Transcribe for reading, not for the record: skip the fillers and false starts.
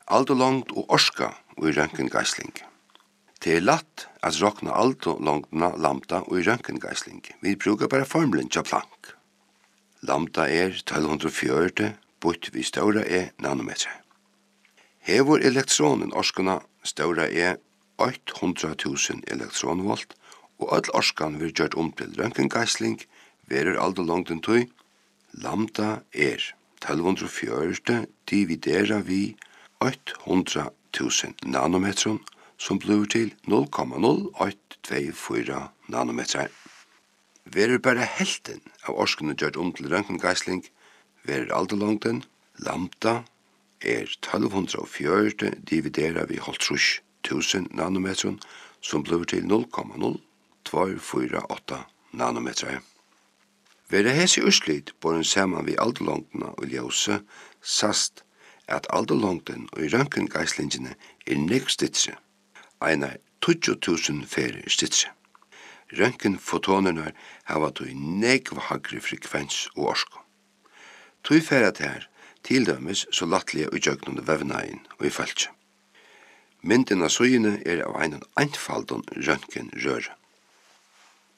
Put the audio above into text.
Aldo langt og orska og i røntgengeisling. Det latt at rokna aldo langtna lambda og i røntgengeisling. Vi brukar bara formelen til Planck. Lambda 1240, bort vi stora nanometer. Hevor elektronen orskana stora 800.000 elektronvolt, og all orskan vil gjørt til røntgengeisling, verur aldo langten tøy. Lambda 1240 dividera vi 800.000 nanometron, som blir til 0,0824 nanometer. Verur bara helten av orskene gjørt til røntgengeisling, verur aldo langten. Lambda 1240 dividera vi 0,5 nanometron, som blir til 0,0248 nanometer. Vera hesi urslit boren saman vi aldolongtena og ljøse sast at aldolongten og i røntgengeislingene nekv stitse, einar 20.000 fere stitse. Røntgenfotonerna hava tog nekv hagri frekvens og orsko. Tog ferat her tildømes så lattelige utjøgnende vevnaien og i falskje. Mynden av søyene av einen einfaldon røntgenrøre.